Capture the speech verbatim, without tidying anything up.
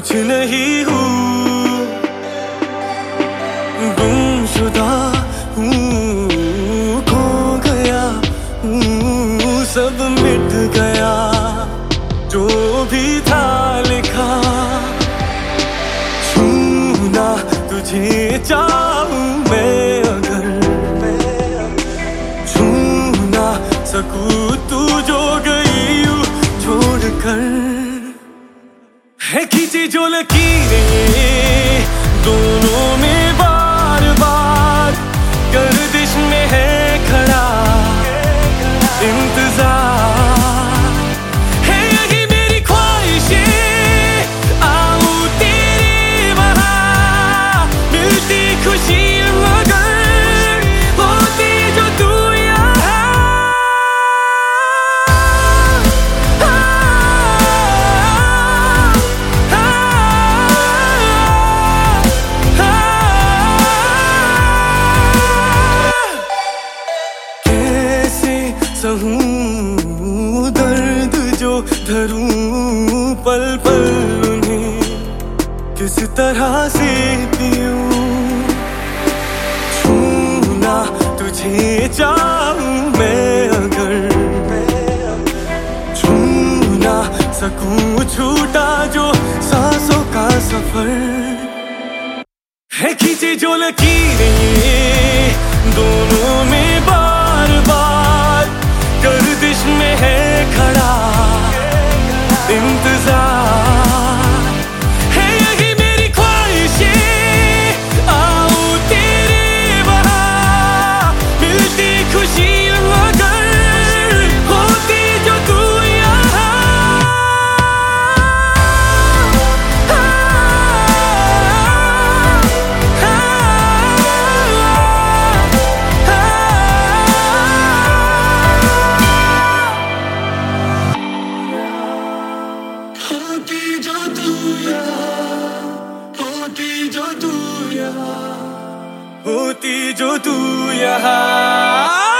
कुछ नहीं हूँ, गुमशुदा हूँ, खो गया हूँ, सब मिट गया जो भी था लिखा। छूना तुझे चाहूँ मैं अगर, छू ना सकूँ तू जो गई यूँ छोड़कर। है खींची जो लकीरें दोनों में बार बार, गर्दिश में है खड़ा इंतजार। है यही मेरी ख्वाहिशें आऊं तेरे वहाँ, मिलती खुशी मगर होती जो तू सहूं दर्द जो धरूं पल पल उन्हें किस तरह से पीऊं। छूना तुझे चाहूं मैं अगर, छू ना सकूं छूटा जो सांसों का सफर। है खींची जो लकीरें दोनों में बार बार, गर्दिश में है खड़ा इंतजार। है यही मेरी ख्वाहिशें आऊं तेरे वहाँ, मिलती खुशी मगर होती जो तू होती जो तू यहाँ, होती जो तू यहाँ, होती जो तू यहाँ।